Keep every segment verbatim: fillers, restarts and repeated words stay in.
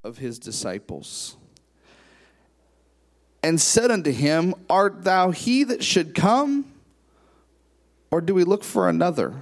of his disciples, and said unto him, Art thou he that should come, or do we look for another?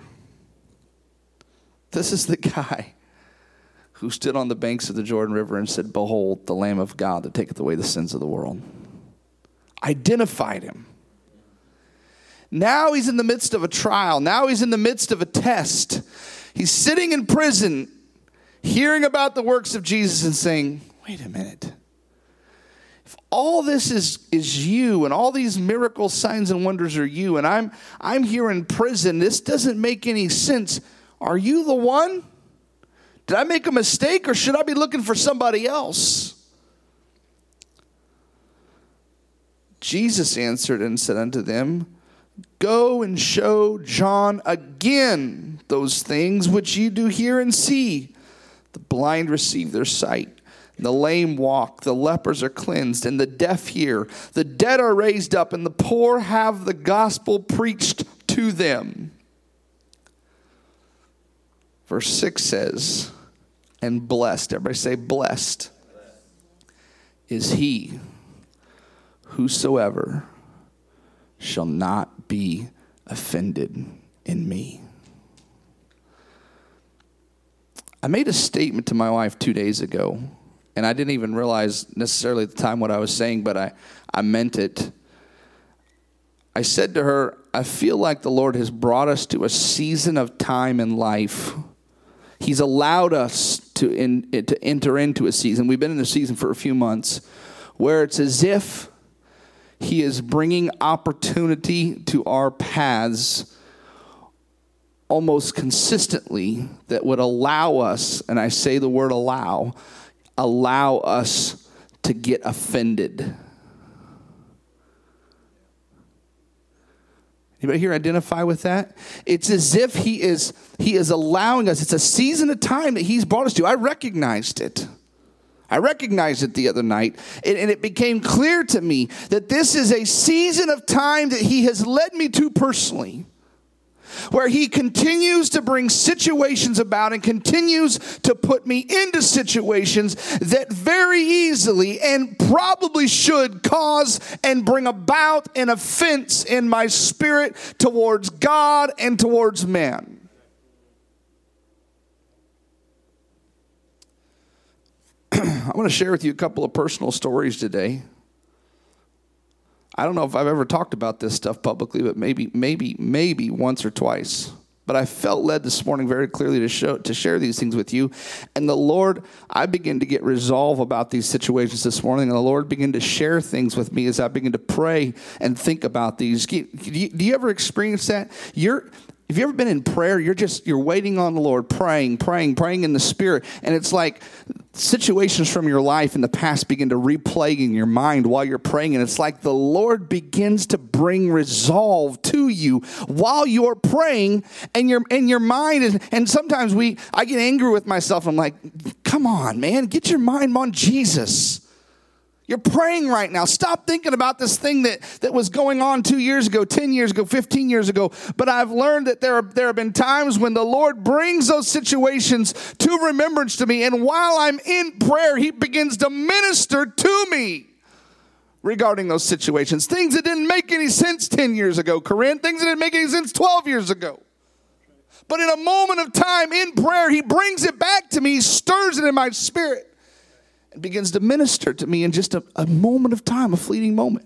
This is the guy who stood on the banks of the Jordan River and said, Behold, the Lamb of God that taketh away the sins of the world. Identified him. Now he's in the midst of a trial. Now he's in the midst of a test. He's sitting in prison, hearing about the works of Jesus and saying, wait a minute. If all this is, is you and all these miracle signs and wonders are you, and I'm, I'm here in prison, this doesn't make any sense. Are you the one? Did I make a mistake, or should I be looking for somebody else? Jesus answered and said unto them, Go and show John again those things which you do hear and see. The blind receive their sight, the lame walk, the lepers are cleansed, and the deaf hear. The dead are raised up, and the poor have the gospel preached to them. Verse six says, and blessed, everybody say blessed, blessed is he whosoever shall not be offended in me. I made a statement to my wife two days ago, and I didn't even realize necessarily at the time what I was saying, but I, I meant it. I said to her, I feel like the Lord has brought us to a season of time in life. He's allowed us to, in, to enter into a season. We've been in the season for a few months where it's as if he is bringing opportunity to our paths almost consistently that would allow us, and I say the word allow, allow us to get offended. Anybody here identify with that? It's as if he is, he is allowing us. It's a season of time that he's brought us to. I recognized it. I recognized it the other night, and, and it became clear to me that this is a season of time that he has led me to personally, where he continues to bring situations about and continues to put me into situations that very easily and probably should cause and bring about an offense in my spirit towards God and towards man. I want to share with you a couple of personal stories today. I don't know if I've ever talked about this stuff publicly, but maybe, maybe, maybe once or twice. But I felt led this morning very clearly to show, to share these things with you. And the Lord, I began to get resolve about these situations this morning. And the Lord began to share things with me as I began to pray and think about these. Do you, do you ever experience that? You're... Have you ever been in prayer? You're just, you're waiting on the Lord, praying, praying, praying in the Spirit. And it's like situations from your life in the past begin to replay in your mind while you're praying. And it's like the Lord begins to bring resolve to you while you're praying. And your, and your mind is, and sometimes we, I get angry with myself. I'm like, come on, man, get your mind on Jesus. You're praying right now. Stop thinking about this thing that, that was going on two years ago, ten years ago, fifteen years ago. But I've learned that there, are, there have been times when the Lord brings those situations to remembrance to me. And while I'm in prayer, he begins to minister to me regarding those situations. Things that didn't make any sense ten years ago, Corinne. Things that didn't make any sense twelve years ago. But in a moment of time in prayer, he brings it back to me, stirs it in my spirit. And begins to minister to me in just a, a moment of time, a fleeting moment.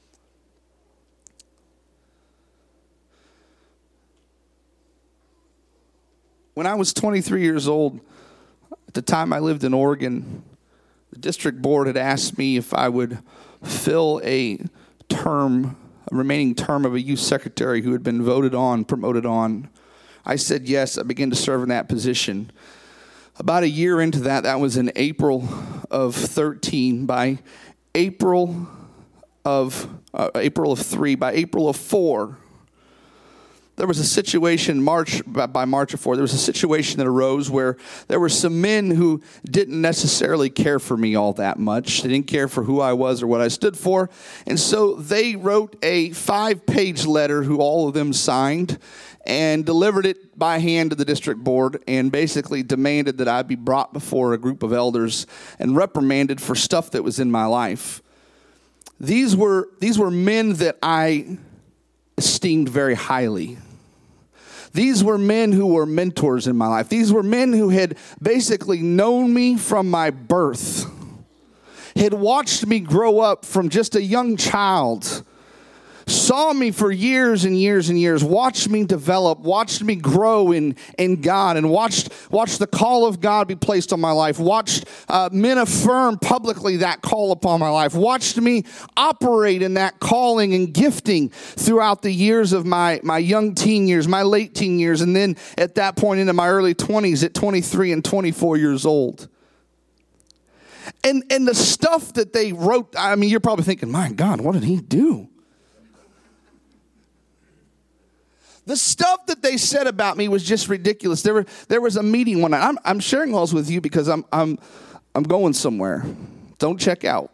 When I was twenty-three years old, at the time I lived in Oregon, the district board had asked me if I would fill a term, a remaining term of a youth secretary who had been voted on, promoted on. I said yes. I began to serve in that position. About a year into that, that was in April of thirteen. By April of uh, April of three, by April of four, there was a situation, March by March of four, there was a situation that arose where there were some men who didn't necessarily care for me all that much. They didn't care for who I was or what I stood for. And so they wrote a five-page letter who all of them signed and delivered it by hand to the district board and basically demanded that I be brought before a group of elders and reprimanded for stuff that was in my life. These were, these were men that I esteemed very highly. These were men who were mentors in my life. These were men who had basically known me from my birth, had watched me grow up from just a young child, saw me for years and years and years, watched me develop, watched me grow in, in God, and watched, watched the call of God be placed on my life, watched uh, men affirm publicly that call upon my life, watched me operate in that calling and gifting throughout the years of my, my young teen years, my late teen years, and then at that point into my early twenties at twenty-three and twenty-four years old. And, and the stuff that they wrote, I mean, you're probably thinking, my God, what did he do? The stuff that they said about me was just ridiculous. There were there was a meeting one night. I'm, I'm sharing all this with you because I'm I'm I'm going somewhere. Don't check out.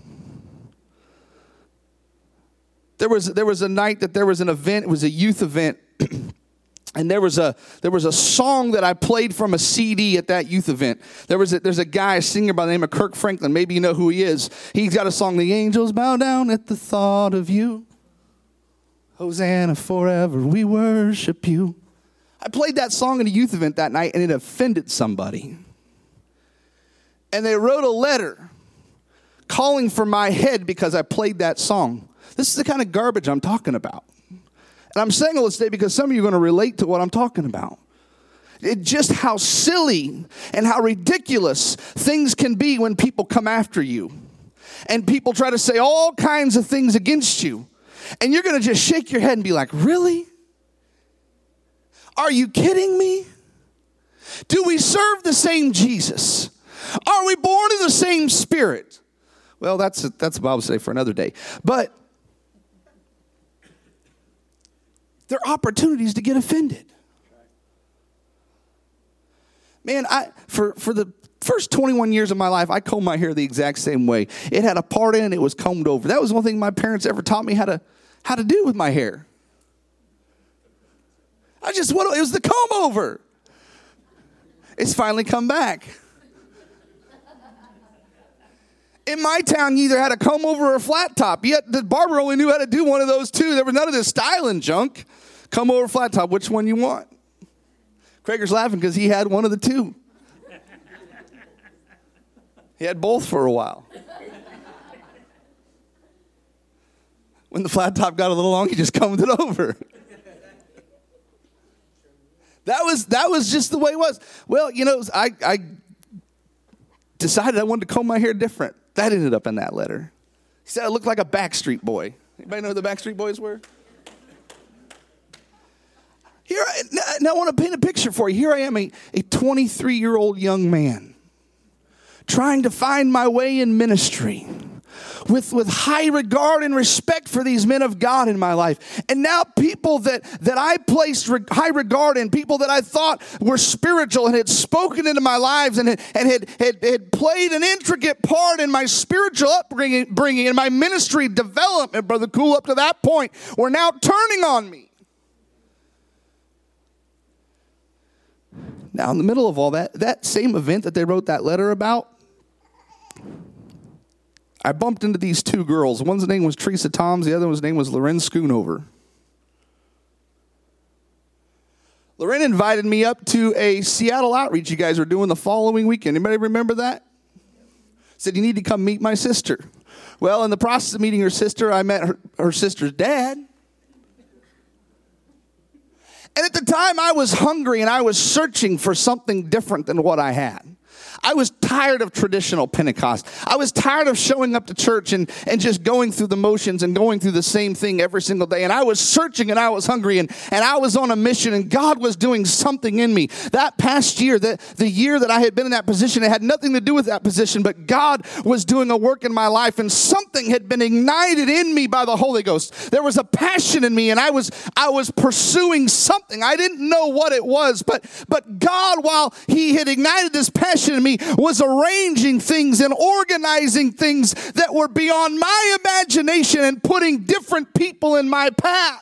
There was there was a night that there was an event. It was a youth event, and there was a there was a song that I played from a C D at that youth event. There was a, there's a guy, a singer by the name of Kirk Franklin. Maybe you know who he is. He's got a song, "The Angels Bow Down at the Thought of You. Hosanna forever, we worship you." I played that song at a youth event that night, and it offended somebody. And they wrote a letter calling for my head because I played that song. This is the kind of garbage I'm talking about. And I'm saying all this today because some of you are going to relate to what I'm talking about. It just how silly and how ridiculous things can be when people come after you. And people try to say all kinds of things against you. And you're going to just shake your head and be like, really? Are you kidding me? Do we serve the same Jesus? Are we born in the same spirit? Well, that's a, that's a Bible study for another day. But there are opportunities to get offended. Man, I for, for the first twenty-one years of my life, I combed my hair the exact same way. It had a part in it, it was combed over. That was one thing my parents ever taught me how to how to do with my hair. I just, what, it was the comb over. It's finally come back. In my town, you either had a comb over or a flat top. Yet the barber only knew how to do one of those two. There was none of this styling junk. Comb over, flat top, which one you want? Craigor's laughing because he had one of the two. He had both for a while. When the flat top got a little long, he just combed it over. That was that was just the way it was. Well, you know, I, I decided I wanted to comb my hair different. That ended up in that letter. He said I looked like a Backstreet Boy. Anybody know who the Backstreet Boys were? Here, I, now I want to paint a picture for you. Here I am, a, a twenty-three-year-old young man trying to find my way in ministry. With, with high regard and respect for these men of God in my life. And now people that, that I placed re- high regard in, people that I thought were spiritual and had spoken into my lives and had, and had, had, had played an intricate part in my spiritual upbringing bringing, in my ministry development, Brother Cool, up to that point, were now turning on me. Now, in the middle of all that, that same event that they wrote that letter about, I bumped into these two girls. One's name was Teresa Toms. The other one's name was Loren Schoonover. Loren invited me up to a Seattle outreach you guys were doing the following weekend. Anybody remember that? Said, you need to come meet my sister. Well, in the process of meeting her sister, I met her, her sister's dad. And at the time, I was hungry and I was searching for something different than what I had. I was tired of traditional Pentecost. I was tired of showing up to church and, and just going through the motions and going through the same thing every single day. And I was searching and I was hungry and, and I was on a mission and God was doing something in me. That past year, the, the year that I had been in that position, it had nothing to do with that position, but God was doing a work in my life and something had been ignited in me by the Holy Ghost. There was a passion in me and I was I was pursuing something. I didn't know what it was, but, but God, while he had ignited this passion in me, was arranging things and organizing things that were beyond my imagination and putting different people in my path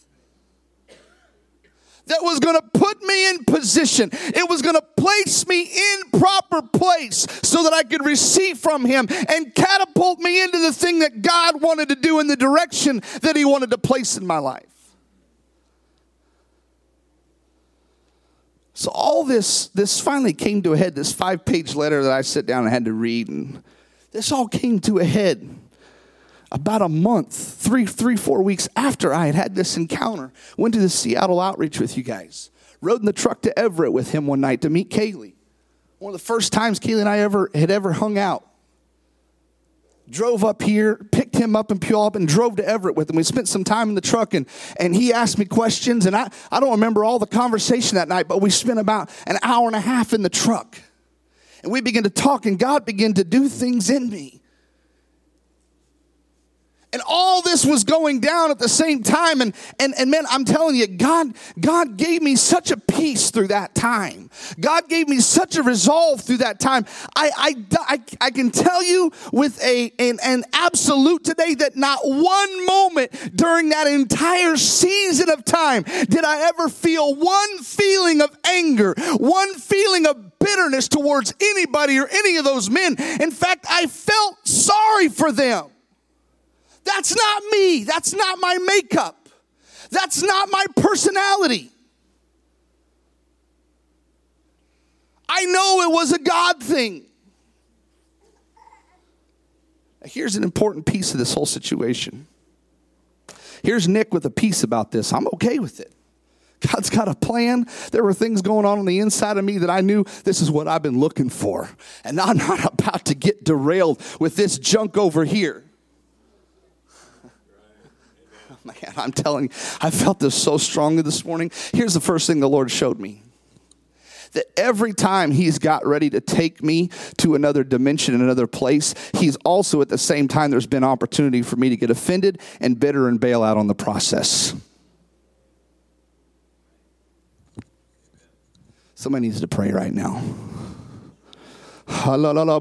that was going to put me in position. It was going to place me in proper place so that I could receive from him and catapult me into the thing that God wanted to do in the direction that he wanted to place in my life. So all this, this finally came to a head, this five-page letter that I sat down and had to read, and this all came to a head about a month, three, three, four weeks after I had had this encounter. Went to the Seattle outreach with you guys. Rode in the truck to Everett with him one night to meet Kaylee. One of the first times Kaylee and I ever had ever hung out. Drove up here, picked him up in Puyallup, and drove to Everett with him. We spent some time in the truck, and, and he asked me questions. And I, I don't remember all the conversation that night, but we spent about an hour and a half in the truck. And we began to talk, and God began to do things in me. And all this was going down at the same time. And, and, and man, I'm telling you, God, God gave me such a peace through that time. God gave me such a resolve through that time. I, I, I, I can tell you with a, an, an absolute today that not one moment during that entire season of time did I ever feel one feeling of anger, one feeling of bitterness towards anybody or any of those men. In fact, I felt sorry for them. That's not me. That's not my makeup. That's not my personality. I know it was a God thing. Here's an important piece of this whole situation. Here's Nick with a piece about this. I'm okay with it. God's got a plan. There were things going on on the inside of me that I knew this is what I've been looking for. And I'm not about to get derailed with this junk over here. Man, I'm telling you, I felt this so strongly this morning. Here's the first thing the Lord showed me. That every time he's got ready to take me to another dimension, another place, he's also at the same time, there's been opportunity for me to get offended and bitter and bail out on the process. Somebody needs to pray right now. You got to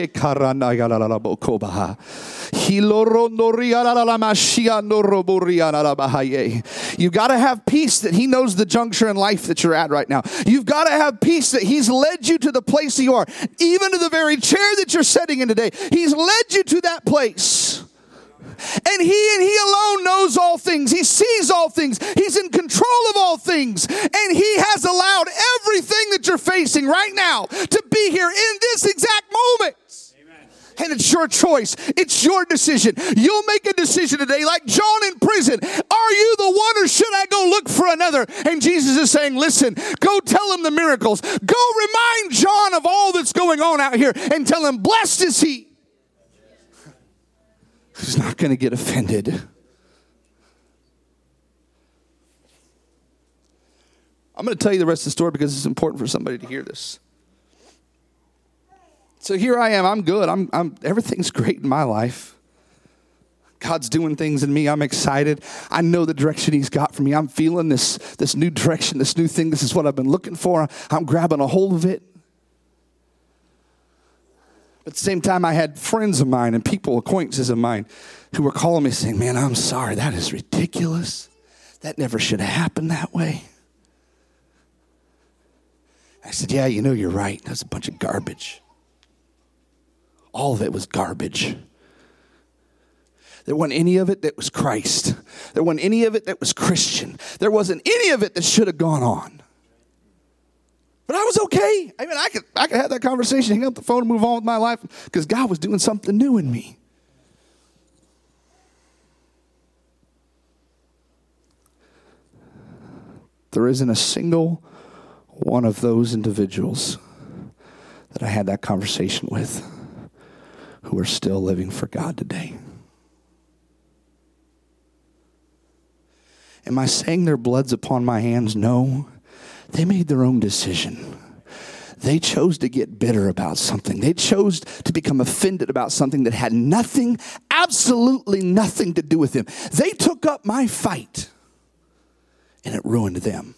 have peace that he knows the juncture in life that you're at right now. You've got to have peace that he's led you to the place you are. Even to the very chair that you're sitting in today. He's led you to that place. And he and he alone knows all things. He sees all things. He's in control of all things. And he has allowed everything that you're facing right now to be here in this exact moment. Amen. And it's your choice. It's your decision. You'll make a decision today like John in prison. Are you the one or should I go look for another? And Jesus is saying, listen, go tell him the miracles. Go remind John of all that's going on out here and tell him, blessed is he who's not going to get offended. I'm going to tell you the rest of the story because it's important for somebody to hear this. So here I am. I'm good. I'm, I'm, everything's great in my life. God's doing things in me. I'm excited. I know the direction he's got for me. I'm feeling this, this new direction, this new thing. This is what I've been looking for. I'm grabbing a hold of it. But at the same time, I had friends of mine and people, acquaintances of mine, who were calling me saying, man, I'm sorry. That is ridiculous. That never should have happened that way. I said, yeah, you know, you're right. That's a bunch of garbage. All of it was garbage. There wasn't any of it that was Christ. There wasn't any of it that was Christian. There wasn't any of it that should have gone on. But I was okay. I mean, I could I could have that conversation, hang up the phone, and move on with my life because God was doing something new in me. There isn't a single one of those individuals that I had that conversation with who are still living for God today. Am I saying their blood's upon my hands? No. They made their own decision. They chose to get bitter about something. They chose to become offended about something that had nothing, absolutely nothing to do with them. They took up my fight, and it ruined them.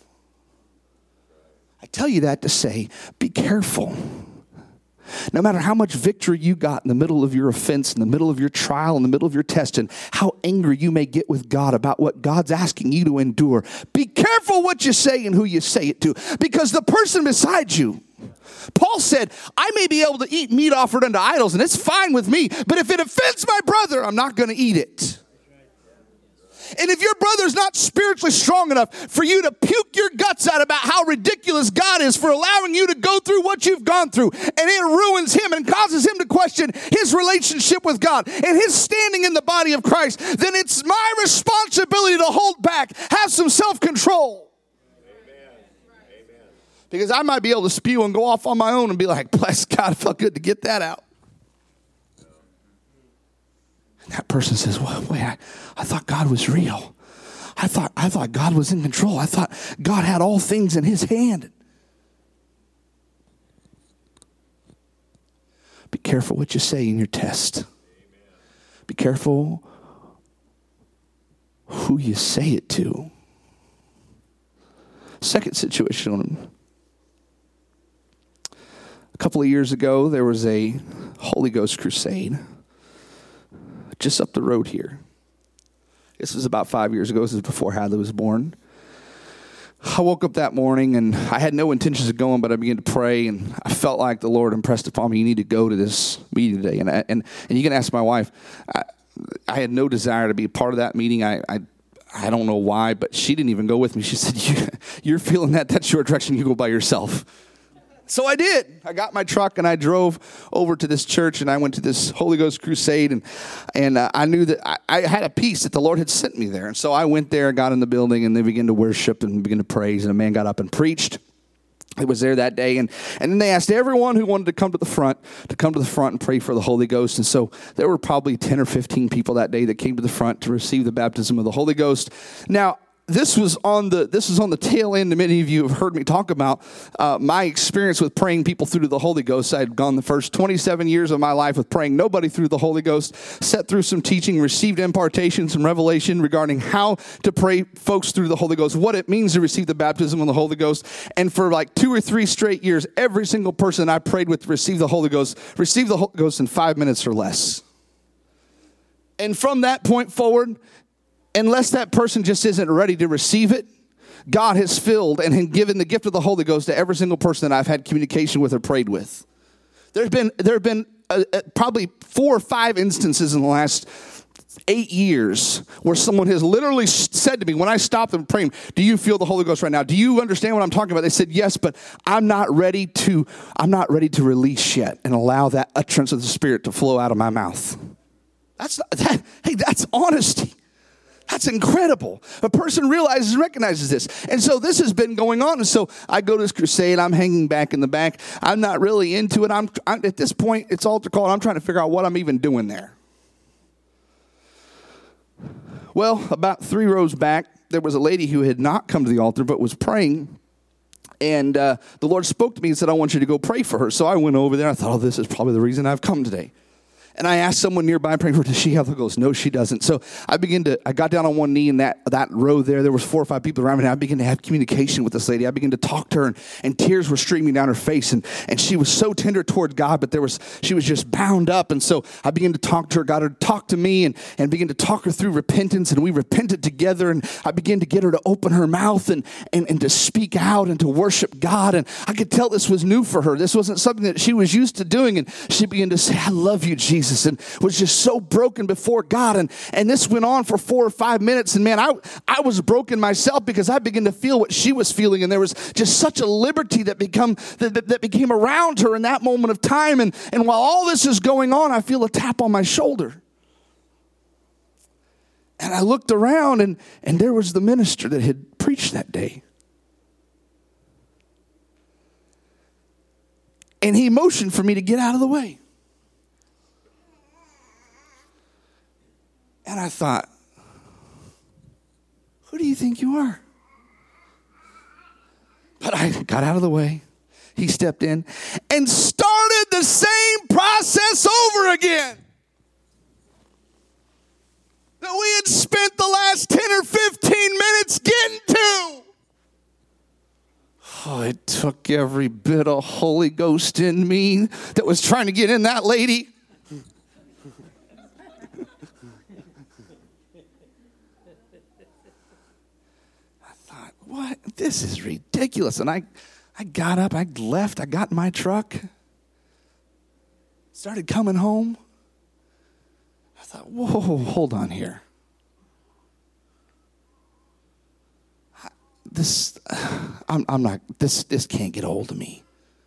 I tell you that to say, be careful. No matter how much victory you got in the middle of your offense, in the middle of your trial, in the middle of your test, and how angry you may get with God about what God's asking you to endure, be careful what you say and who you say it to, because the person beside you, Paul said, I may be able to eat meat offered unto idols, and it's fine with me, but if it offends my brother, I'm not going to eat it. And if your brother's not spiritually strong enough for you to puke your guts out about how ridiculous God is for allowing you to go through what you've gone through, and it ruins him and causes him to question his relationship with God and his standing in the body of Christ, then it's my responsibility to hold back, have some self-control. Because I might be able to spew and go off on my own and be like, bless God, it felt good to get that out. And that person says, well, wait, I, I thought God was real. I thought, I thought God was in control. I thought God had all things in his hand. Be careful what you say in your test. Amen. Be careful who you say it to. Second situation. A couple of years ago, there was a Holy Ghost crusade just up the road here. This was about five years ago. This was before Hadley was born. I woke up that morning, and I had no intentions of going, but I began to pray, and I felt like the Lord impressed upon me, you need to go to this meeting today. And I, and, and you can ask my wife. I, I had no desire to be a part of that meeting. I, I I don't know why, but she didn't even go with me. She said, you, you're feeling that. That's your direction. You go by yourself. So I did. I got my truck and I drove over to this church, and I went to this Holy Ghost crusade, and and uh, I knew that I, I had a peace that the Lord had sent me there. And so I went there, got in the building, and they began to worship and began to praise, and a man got up and preached. It was there that day, and, and then they asked everyone who wanted to come to the front to come to the front and pray for the Holy Ghost. And so there were probably ten or fifteen people that day that came to the front to receive the baptism of the Holy Ghost. Now, This was on the this was on the tail end. Many of you have heard me talk about uh, my experience with praying people through to the Holy Ghost. I had gone the first twenty-seven years of my life with praying nobody through the Holy Ghost, sat through some teaching, received impartation, some revelation regarding how to pray folks through the Holy Ghost, what it means to receive the baptism of the Holy Ghost. And for like two or three straight years, every single person I prayed with to receive the Holy Ghost received the Holy Ghost in five minutes or less. And from that point forward, unless that person just isn't ready to receive it, God has filled and given the gift of the Holy Ghost to every single person that I've had communication with or prayed with. There's been there have been uh, uh, probably four or five instances in the last eight years where someone has literally said to me, when I stopped them praying, do you feel the Holy Ghost right now? Do you understand what I'm talking about? They said, yes, but I'm not ready to, I'm not ready to release yet and allow that utterance of the Spirit to flow out of my mouth. That's that, hey, that's honesty. That's incredible. A person realizes and recognizes this. And so this has been going on. And so I go to this crusade. I'm hanging back in the back. I'm not really into it. I'm, I'm at this point, it's altar call. I'm trying to figure out what I'm even doing there. Well, about three rows back, there was a lady who had not come to the altar but was praying. And uh, the Lord spoke to me and said, I want you to go pray for her. So I went over there. I thought, oh, this is probably the reason I've come today. And I asked someone nearby, praying for her, does she have the Holy Ghost? No, she doesn't. So I began to, I got down on one knee in that, that row there. There was four or five people around me. And I began to have communication with this lady. I began to talk to her, and, and tears were streaming down her face. And, and she was so tender toward God, but there was, she was just bound up. And so I began to talk to her, got her to talk to me, and, and began to talk her through repentance. And we repented together. And I began to get her to open her mouth and, and, and to speak out and to worship God. And I could tell this was new for her. This wasn't something that she was used to doing. And she began to say, I love you, Jesus. And was just so broken before God. And, and this went on for four or five minutes. And man, I, I was broken myself because I began to feel what she was feeling. And there was just such a liberty that become that, that became around her in that moment of time. And, and while all this is going on, I feel a tap on my shoulder. And I looked around, and, and there was the minister that had preached that day. And he motioned for me to get out of the way. And I thought, who do you think you are? But I got out of the way. He stepped in and started the same process over again that we had spent the last ten or fifteen minutes getting to. Oh, it took every bit of Holy Ghost in me that was trying to get in that lady. I thought, what? This is ridiculous. And I, I got up, I left, I got in my truck, started coming home. I thought, whoa, hold on here. This, I'm, I'm not, this, this can't get a hold of me.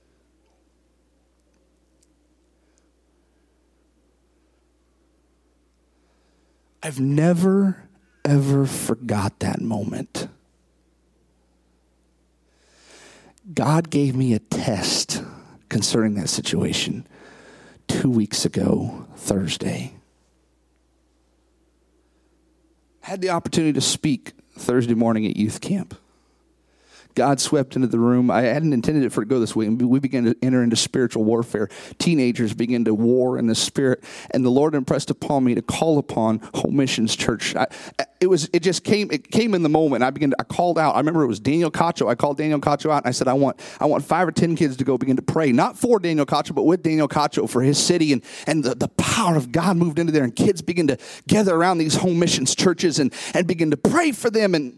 I've never, ever forgot that moment. God gave me a test concerning that situation two weeks ago, Thursday. I had the opportunity to speak Thursday morning at youth camp. God swept into the room. I hadn't intended it for it to go this way. And we began to enter into spiritual warfare. Teenagers began to war in the spirit. And the Lord impressed upon me to call upon Home Missions Church. I, it was, it just came, it came in the moment. I began to, I called out. I remember it was Daniel Cacho. I called Daniel Cacho out and I said, I want, I want five or ten kids to go begin to pray. Not for Daniel Cacho, but with Daniel Cacho for his city. And, and the, the power of God moved into there. And kids began to gather around these Home Missions churches and, and begin to pray for them. And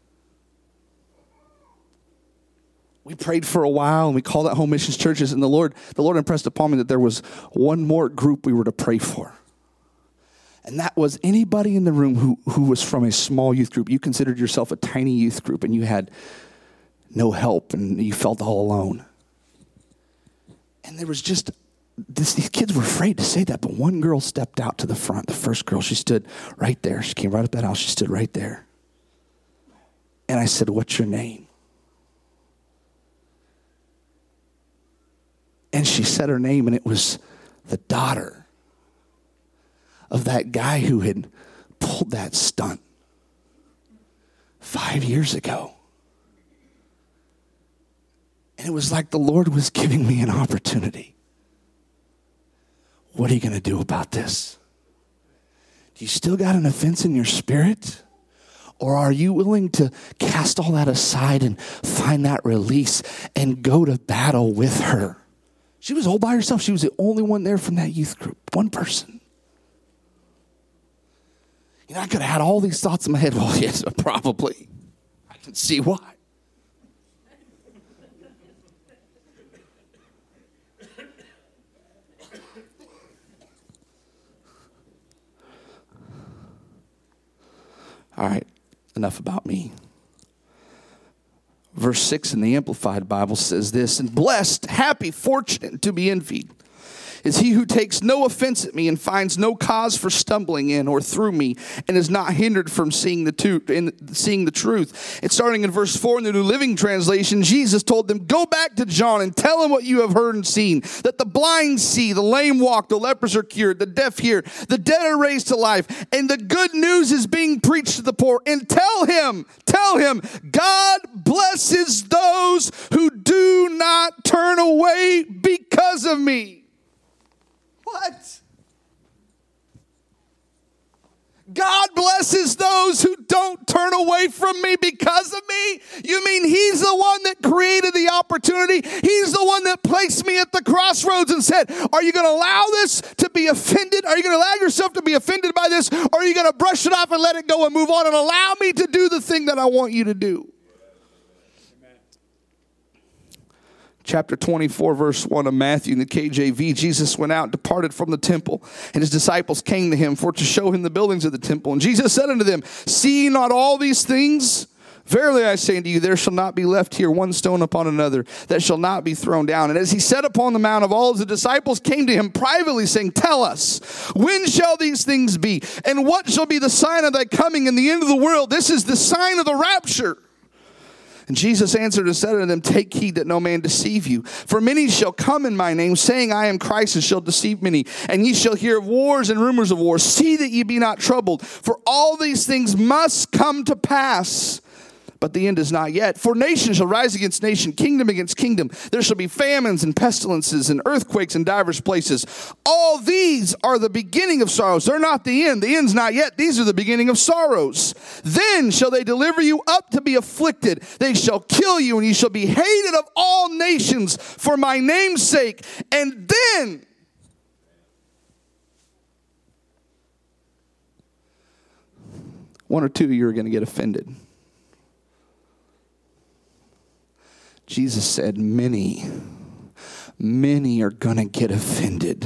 we prayed for a while, and we called out Home Missions Churches, and the Lord, the Lord impressed upon me that there was one more group we were to pray for. And that was anybody in the room who, who was from a small youth group. You considered yourself a tiny youth group, and you had no help, and you felt all alone. And there was just, this, these kids were afraid to say that, but one girl stepped out to the front. The first girl, she stood right there. She came right up that aisle. She stood right there. And I said, what's your name? And she said her name, and it was the daughter of that guy who had pulled that stunt five years ago. And it was like the Lord was giving me an opportunity. What are you going to do about this? Do you still got an offense in your spirit? Or are you willing to cast all that aside and find that release and go to battle with her? She was all by herself. She was the only one there from that youth group. One person. You know, I could have had all these thoughts in my head. Well, yes, probably. I can see why. All right, enough about me. Verse six in the Amplified Bible says this, and blessed, happy, fortunate to be envied is he who takes no offense at me and finds no cause for stumbling in or through me and is not hindered from seeing the, to, in, seeing the truth. It's starting in verse four in the New Living Translation. Jesus told them, go back to John and tell him what you have heard and seen, that the blind see, the lame walk, the lepers are cured, the deaf hear, the dead are raised to life, and the good news is being preached to the poor. And tell him, tell him, God blesses those who do not turn away because of me. What? God blesses those who don't turn away from me because of me? You mean he's the one that created the opportunity? He's the one that placed me at the crossroads and said, are you going to allow this to be offended? Are you going to allow yourself to be offended by this? Or are you going to brush it off and let it go and move on and allow me to do the thing that I want you to do? Chapter twenty-four, verse one of Matthew in the K J V, Jesus went out and departed from the temple, and his disciples came to him for to show him the buildings of the temple. And Jesus said unto them, see ye not all these things? Verily I say unto you, there shall not be left here one stone upon another that shall not be thrown down. And as he sat upon the mount, of all of the disciples came to him privately, saying, tell us, when shall these things be? And what shall be the sign of thy coming in the end of the world? This is the sign of the rapture. And Jesus answered and said unto them, take heed that no man deceive you. For many shall come in my name, saying, I am Christ, and shall deceive many. And ye shall hear of wars and rumors of wars. See that ye be not troubled. For all these things must come to pass, but the end is not yet. For nation shall rise against nation, kingdom against kingdom. There shall be famines and pestilences and earthquakes in divers places. All these are the beginning of sorrows. They're not the end. The end's not yet. These are the beginning of sorrows. Then shall they deliver you up to be afflicted. They shall kill you, and ye shall be hated of all nations for my name's sake. And then one or two of you are going to get offended. Jesus said, many, many are going to get offended.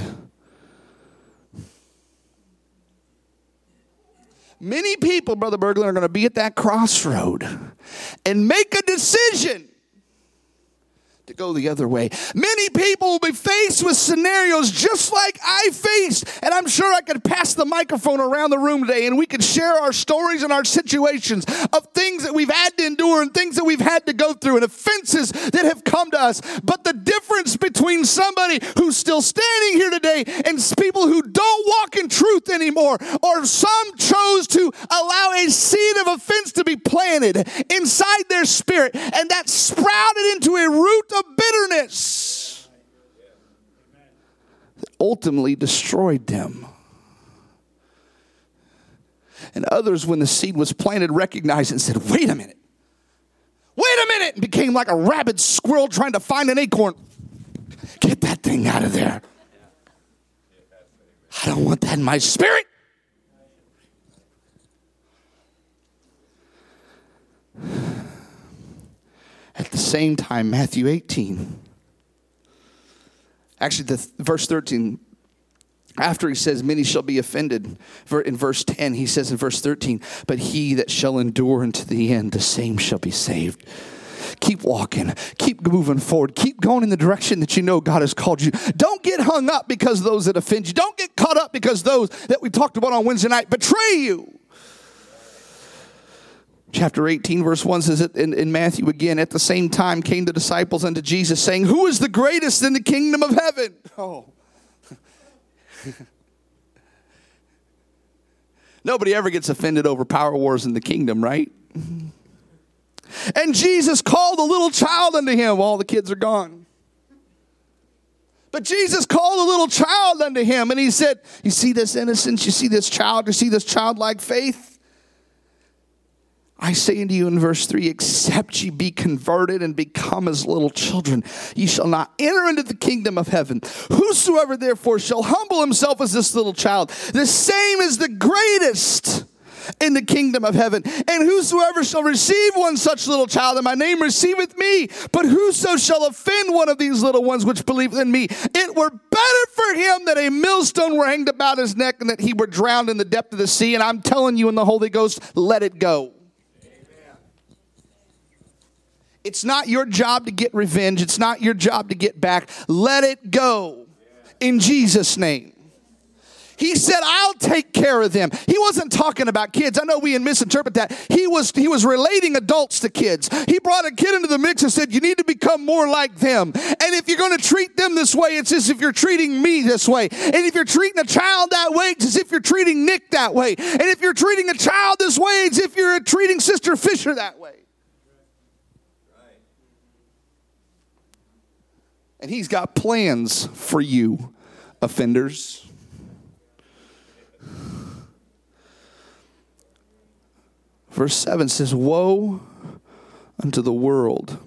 Many people, Brother Berglund, are going to be at that crossroad and make a decision to go the other way. Many people will be faced with scenarios just like I faced. And I'm sure I could pass the microphone around the room today and we could share our stories and our situations of things that we've had to endure and things that we've had to go through and offenses that have come to us. But the difference between somebody who's still standing here today and people who don't walk in truth anymore, or some chose to allow a seed of offense to be planted inside their spirit, and that sprouted into a root of bitterness that ultimately destroyed them. And others, when the seed was planted, recognized it and said, wait a minute. Wait a minute. And became like a rabid squirrel trying to find an acorn. Get that thing out of there. I don't want that in my spirit. At the same time, Matthew eighteen, actually the verse thirteen, after he says, many shall be offended, in verse ten, he says in verse thirteen, but he that shall endure unto the end, the same shall be saved. Keep walking. Keep moving forward. Keep going in the direction that you know God has called you. Don't get hung up because those that offend you. Don't get caught up because those that we talked about on Wednesday night betray you. Chapter eighteen, verse one says it in, in Matthew again. At the same time came the disciples unto Jesus, saying, who is the greatest in the kingdom of heaven? Oh. Nobody ever gets offended over power wars in the kingdom, right? And Jesus called a little child unto him. All the kids are gone. But Jesus called a little child unto him, and he said, you see this innocence? You see this child? You see this childlike faith? I say unto you in verse three, except ye be converted and become as little children, ye shall not enter into the kingdom of heaven. Whosoever therefore shall humble himself as this little child, the same is the greatest in the kingdom of heaven. And whosoever shall receive one such little child in my name receiveth me. But whoso shall offend one of these little ones which believe in me, it were better for him that a millstone were hanged about his neck and that he were drowned in the depth of the sea. And I'm telling you in the Holy Ghost, let it go. It's not your job to get revenge. It's not your job to get back. Let it go in Jesus' name. He said, I'll take care of them. He wasn't talking about kids. I know we misinterpret that. He was, he was relating adults to kids. He brought a kid into the mix and said, you need to become more like them. And if you're going to treat them this way, it's as if you're treating me this way. And if you're treating a child that way, it's as if you're treating Nick that way. And if you're treating a child this way, it's as if you're treating Sister Fisher that way. And he's got plans for you, offenders. Verse seven says, woe unto the world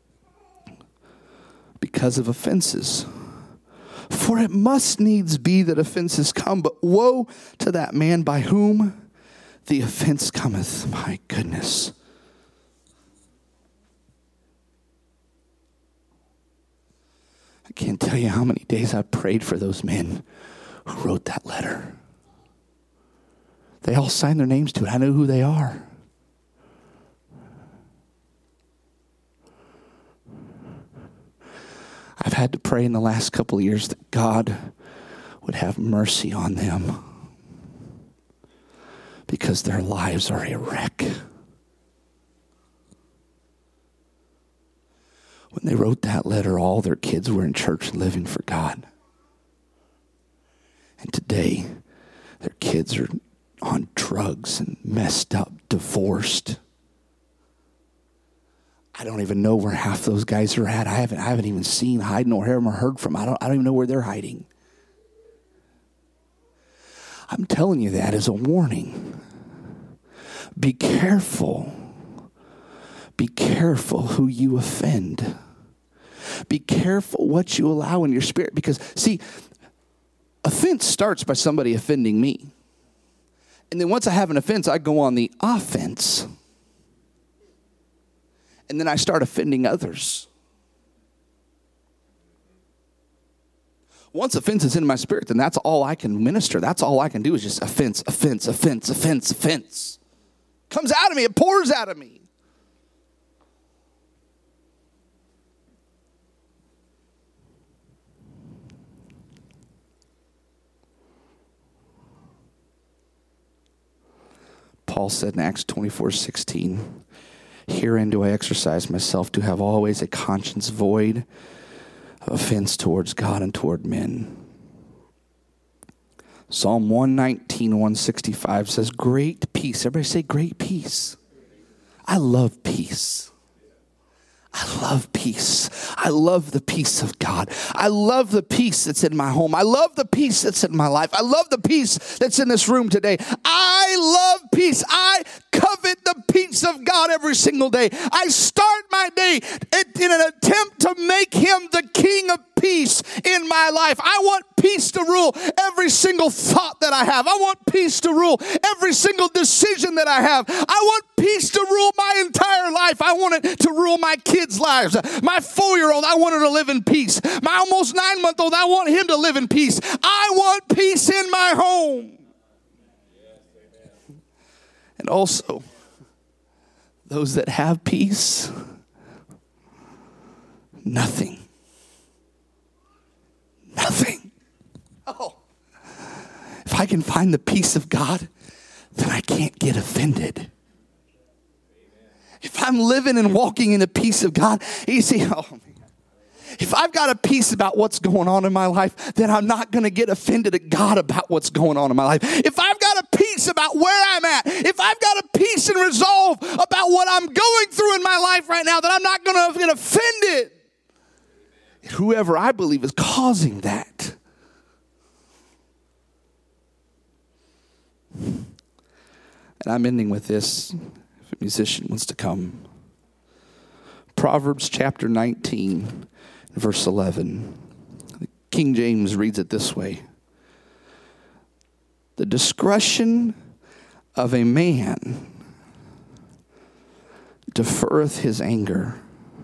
because of offenses. For it must needs be that offenses come, but woe to that man by whom the offense cometh. My goodness. I can't tell you how many days I prayed for those men who wrote that letter. They all signed their names to it. I know who they are. I've had to pray in the last couple of years that God would have mercy on them because their lives are a wreck. They wrote that letter. All their kids were in church living for God. And today, their kids are on drugs and messed up, divorced. I don't even know where half those guys are at. I haven't, I haven't even seen, hiding or heard, or heard from. I don't, I don't even know where they're hiding. I'm telling you that as a warning. Be careful. Be careful who you offend. Be careful what you allow in your spirit. Because, see, offense starts by somebody offending me. And then once I have an offense, I go on the offense. And then I start offending others. Once offense is in my spirit, then that's all I can minister. That's all I can do is just offense, offense, offense, offense, offense. Comes out of me. It pours out of me. Paul said in Acts twenty-four sixteen, herein do I exercise myself to have always a conscience void of offense towards God and toward men. Psalm one nineteen, one sixty-five says, great peace. Everybody say great peace. I love peace. I love peace. I love the peace of God. I love the peace that's in my home. I love the peace that's in my life. I love the peace that's in this room today. I love peace. I covet the peace of God every single day. I start my day in an attempt to make him the king of peace in my life. I want peace to rule every single thought that I have. I want peace to rule every single decision that I have. I want peace to rule my entire life. I want it to rule my kids' lives. My four-year-old, I want her to live in peace. My almost nine-month-old, I want him to live in peace. I want peace in my home. And also, those that have peace, nothing. Nothing. Oh. If I can find the peace of God, then I can't get offended. If I'm living and walking in the peace of God, you see, oh, if I've got a peace about what's going on in my life, then I'm not going to get offended at God about what's going on in my life. If I've got a peace about where I'm at, if I've got a peace and resolve about what I'm going through in my life right now, then I'm not going to get offended. Whoever I believe is causing that. And I'm ending with this, if a musician wants to come. Proverbs chapter nineteen, verse eleven. King James reads it this way. The discretion of a man deferreth his anger,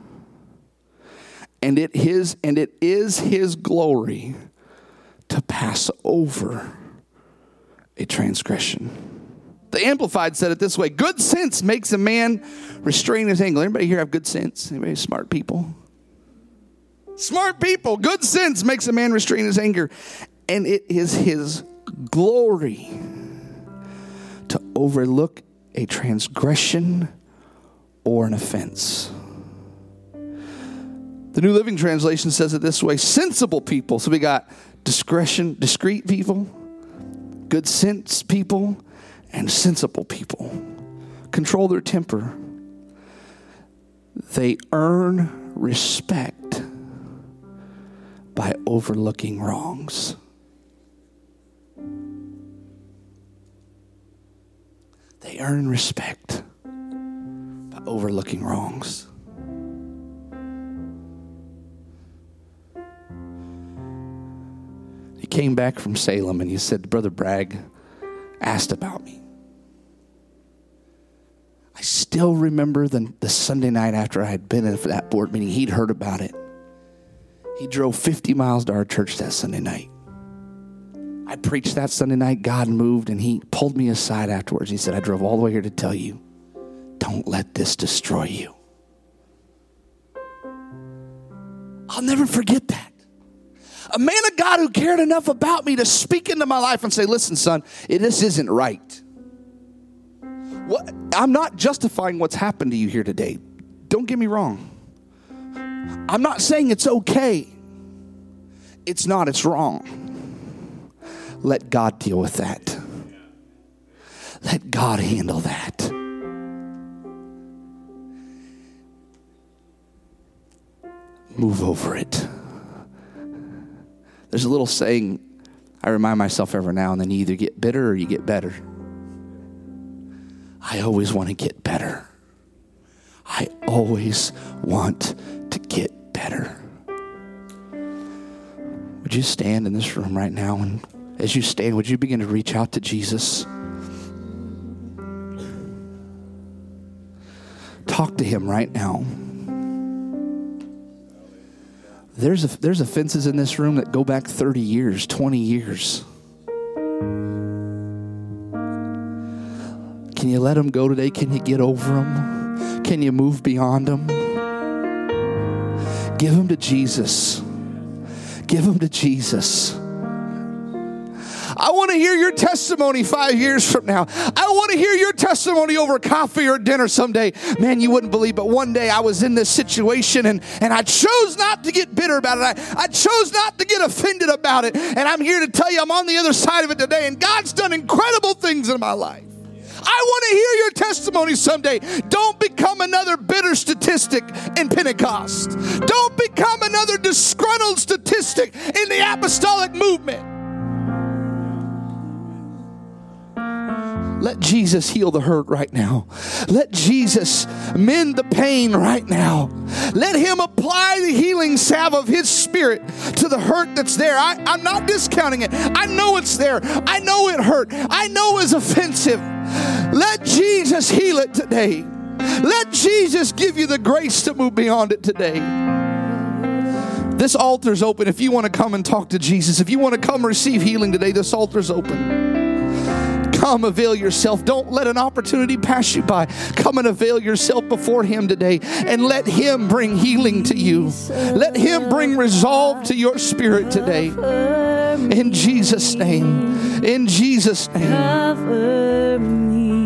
and it his and it is his glory to pass over a transgression. The Amplified said it this way: good sense makes a man restrain his anger. Anybody here have good sense? Anybody smart people? Smart people. Good sense makes a man restrain his anger, and it is his glory to overlook a transgression or an offense. The New Living Translation says it this way: sensible people. So we got discretion, discreet people, good sense people, and sensible people. Control their temper. They earn respect by overlooking wrongs. They earn respect by overlooking wrongs. He came back from Salem and he said, Brother Bragg asked about me. I still remember the, the Sunday night after I had been in for that board meeting, he'd heard about it. He drove fifty miles to our church that Sunday night. I preached that Sunday night. God moved, and he pulled me aside afterwards. He said, I drove all the way here to tell you, don't let this destroy you. I'll never forget that. A man of God who cared enough about me to speak into my life and say, listen, son, this isn't right. What, I'm not justifying what's happened to you here today. Don't get me wrong. I'm not saying it's okay. It's not, it's wrong. Let God deal with that. Let God handle that. Move over it. There's a little saying I remind myself every now and then: you either get bitter or you get better. I always want to get better. I always want to get better. Would you stand in this room right now? And as you stand, would you begin to reach out to Jesus? Talk to him right now. There's a, there's offenses in this room that go back thirty years, twenty years. Can you let them go today? Can you get over them? Can you move beyond them? Give them to Jesus. Give them to Jesus. I want to hear your testimony five years from now. I want to hear your testimony over coffee or dinner someday. Man, you wouldn't believe, but one day I was in this situation and, and I chose not to get bitter about it. I, I chose not to get offended about it. And I'm here to tell you I'm on the other side of it today, and God's done incredible things in my life. I want to hear your testimony someday. Don't become another bitter statistic in Pentecost. Don't become another disgruntled statistic in the apostolic movement. Let Jesus heal the hurt right now. Let Jesus mend the pain right now. Let him apply the healing salve of his Spirit to the hurt that's there. I, I'm not discounting it. I know it's there. I know it hurt. I know it's offensive. Let Jesus heal it today. Let Jesus give you the grace to move beyond it today. This altar's open. If you want to come and talk to Jesus, if you want to come receive healing today, this altar's open. Come avail yourself. Don't let an opportunity pass you by. Come and avail yourself before him today and let him bring healing to you. Let him bring resolve to your spirit today. In Jesus' name. In Jesus' name.